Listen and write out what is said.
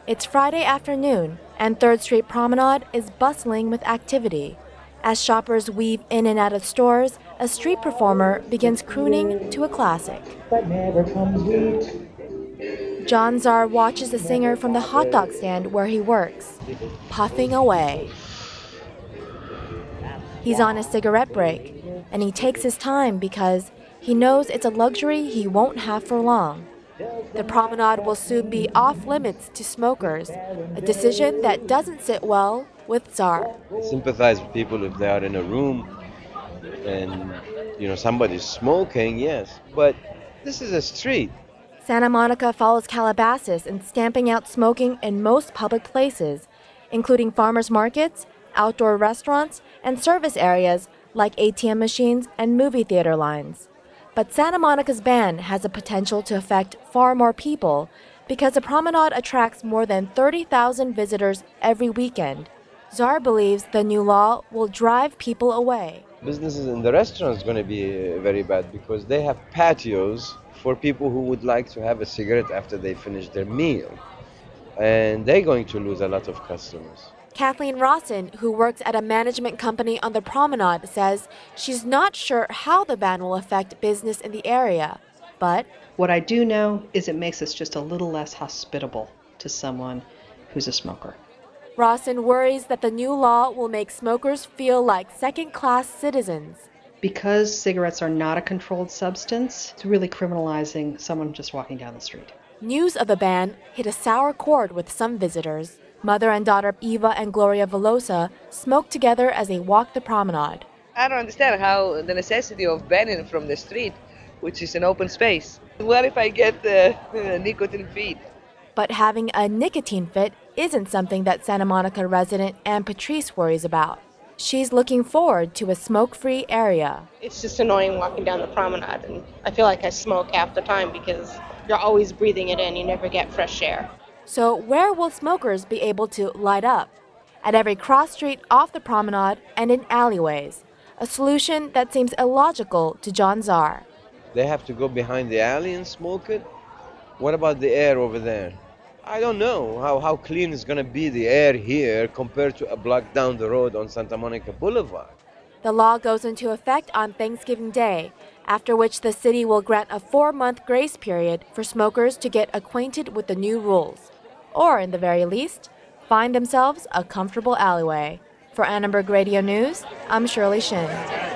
It's Friday afternoon, and 3rd Street Promenade is bustling with activity. As shoppers weave in and out of stores, a street performer begins crooning to a classic. But never comes wheat. John Czar watches the singer from the hot dog stand where he works, puffing away. He's on a cigarette break, and he takes his time because he knows it's a luxury he won't have for long. The promenade will soon be off limits to smokers, a decision that doesn't sit well with Czar. I sympathize with people if they are in a room and somebody's smoking, yes, but this is a street. Santa Monica follows Calabasas in stamping out smoking in most public places, including farmers markets, outdoor restaurants, and service areas like ATM machines and movie theater lines. But Santa Monica's ban has the potential to affect far more people because the promenade attracts more than 30,000 visitors every weekend. Czar believes the new law will drive people away. Businesses in the restaurants are going to be very bad because they have patios for people who would like to have a cigarette after they finish their meal. And they're going to lose a lot of customers. Kathleen Rawson, who works at a management company on the promenade, says she's not sure how the ban will affect business in the area. But what I do know is it makes us just a little less hospitable to someone who's a smoker. Rawson worries that the new law will make smokers feel like second-class citizens. Because cigarettes are not a controlled substance, it's really criminalizing someone just walking down the street. News of the ban hit a sour chord with some visitors. Mother and daughter Eva and Gloria Velosa smoke together as they walk the promenade. I don't understand how the necessity of banning from the street, which is an open space. What if I get the nicotine fit? But having a nicotine fit isn't something that Santa Monica resident Ann Patrice worries about. She's looking forward to a smoke-free area. It's just annoying walking down the promenade, and I feel like I smoke half the time because you're always breathing it in. You never get fresh air. So where will smokers be able to light up? At every cross street off the promenade and in alleyways. A solution that seems illogical to John Czar. They have to go behind the alley and smoke it? What about the air over there? I don't know how clean is going to be the air here compared to a block down the road on Santa Monica Boulevard. The law goes into effect on Thanksgiving Day, after which the city will grant a 4-month grace period for smokers to get acquainted with the new rules. Or, in the very least, find themselves a comfortable alleyway. For Annenberg Radio News, I'm Shirley Shin.